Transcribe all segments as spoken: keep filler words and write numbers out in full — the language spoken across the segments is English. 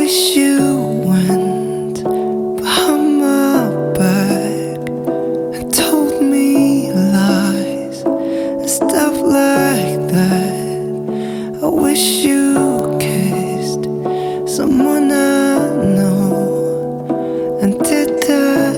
wish you went behind my back and told me lies and stuff like that. I wish you kissed someone I know and did that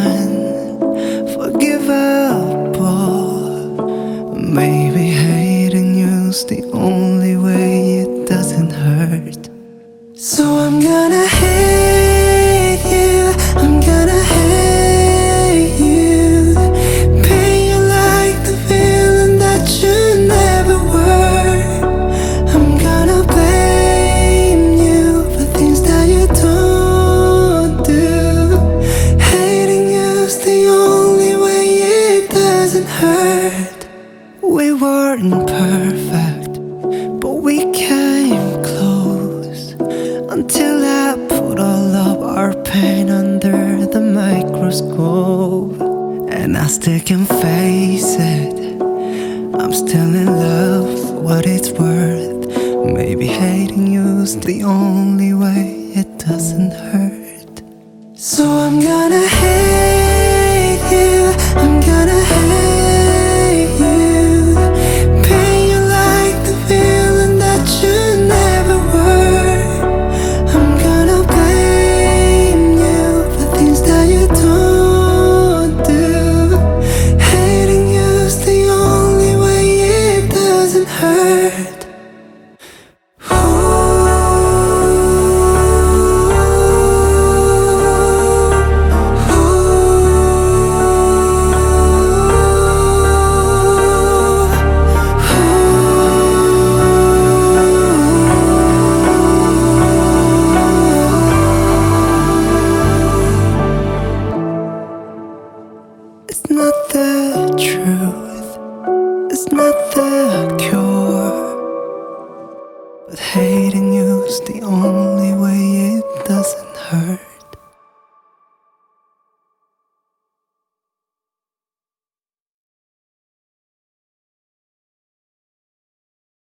unforgivable. Maybe hating you's the only way it doesn't hurt. So I'm gonna hate you, I'm gonna hate you. Pain you like the feeling that you never were. I'm gonna blame you for things that you don't do. Hating you's the only way it doesn't hurt. We weren't perfect, but we came close until I put all of our pain under the microscope. And I still can face it, I'm still in love for what it's worth. Maybe hating you's the only way it doesn't hurt. So I'm gonna hate you, I'm gonna hate you. Pain you like the feeling that you never were. I'm gonna blame you for things that you don't do. Hating you's the only way it doesn't hurt. It's not the truth, it's not the cure, but hating you's the only way it doesn't hurt.